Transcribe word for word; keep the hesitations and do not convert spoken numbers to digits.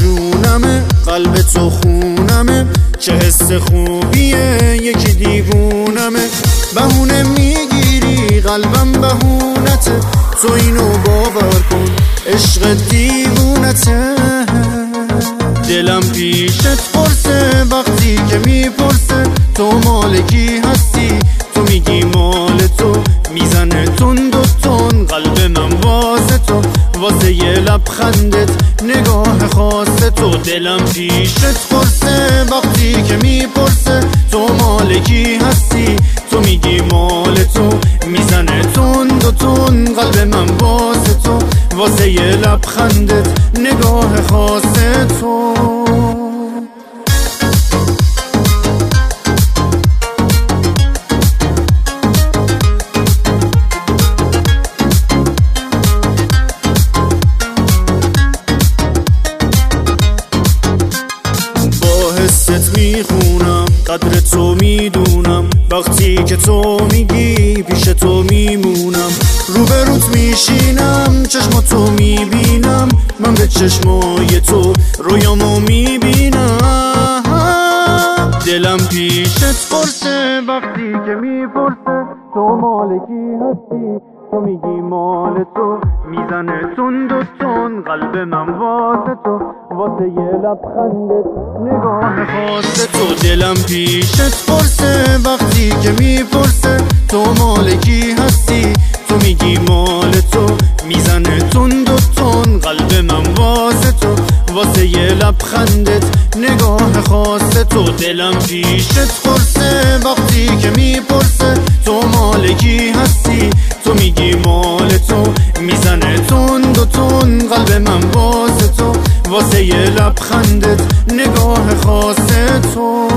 جونمه، قلب تو خونمه، چه حس خوبیه یکی دیوونمه. بهونه میگیری قلبم بهونته، تو اینو باور کن عشق دیوونته. دلم پیشت پرسه وقتی که میپرسه تو مالکی هستی، تو میگی مال تو، میزنه تون دو تون قلب من واسه تو، واسه یه لبخندت نگاه خاص تو. دلم پیشت پرسه وقتی که میپرسه تو مالکی هستی، تو میگی مال تو، میزنه تون دو تون قلب من واسه تو، واسه یه لبخندت نگاه خاص تو. حست میخونم قدر تو میدونم، وقتی که تو میگی پیش تو میمونم. روبروت میشینم چشماتو میبینم، من به چشمای تو رویامو میبینم. دلم پیشت پرسه وقتی که میپرسه تو مالکی هستی، تو میگی مال تو، میزنه تون دو تون قلب من واسه تو، واسه یه لبخندت نگاه خاص تو. دلم پیشت پرسه وقتی که میپرسه تو مالکی هستی، تو میگی مال تو، میزنه تون دو تون قلب من واسه تو، واسه یه لبخندت نگاه خاص تو. دلم پیشت پرسه وقتی که میپرسه تو مالکی هستی، تو میگی مال تو، میزنه تون دو تون قلب من واسه تو، واسه یه لبخندت نگاه خاص تو.